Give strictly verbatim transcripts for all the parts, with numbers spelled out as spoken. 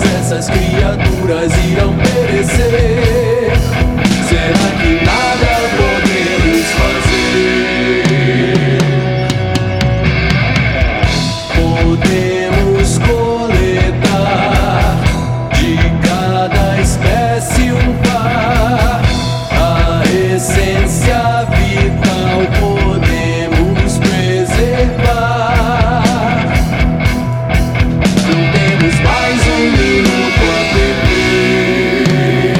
todas essas criaturas irão perecer. Será que nada podemos fazer? Podemos coletar de cada espécie um par, a essência vital podemos preservar. Não temos mais um minuto a perder.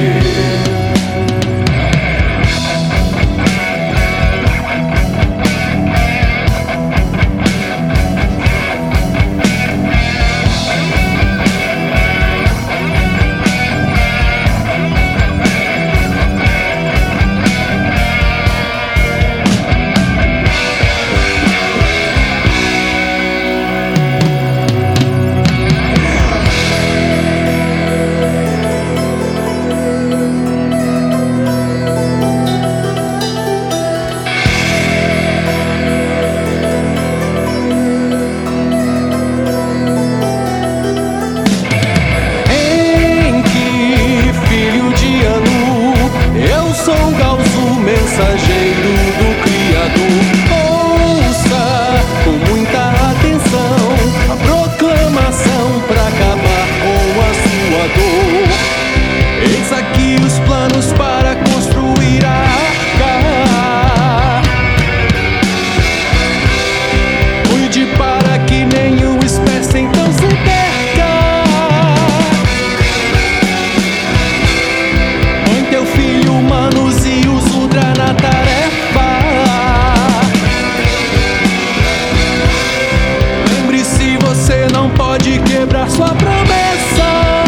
Mensageiro do Criador, ouça com muita atenção a proclamação pra acabar com a sua dor. Eis aqui os planos para construir a arca. Cuide para que nenhum espécie então se perca. Põe teu filho humanos e os na tarefa. Lembre-se, você não pode quebrar sua promessa.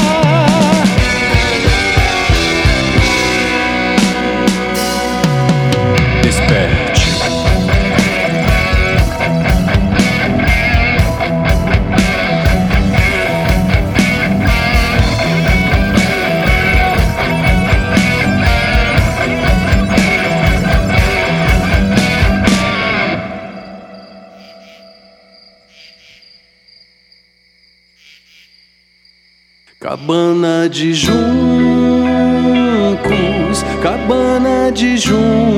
Desperte. Cabana de juncos, cabana de juncos,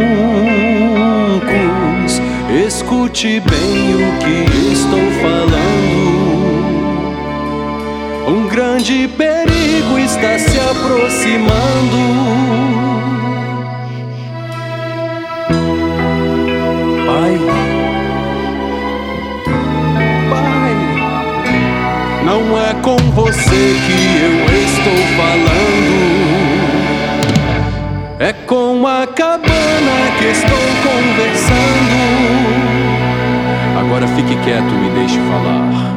escute bem o que estou falando. Um grande perigo está se aproximando. Pai, não é com você que eu estou falando, é com a cabana que estou conversando. Agora fique quieto e me deixe falar.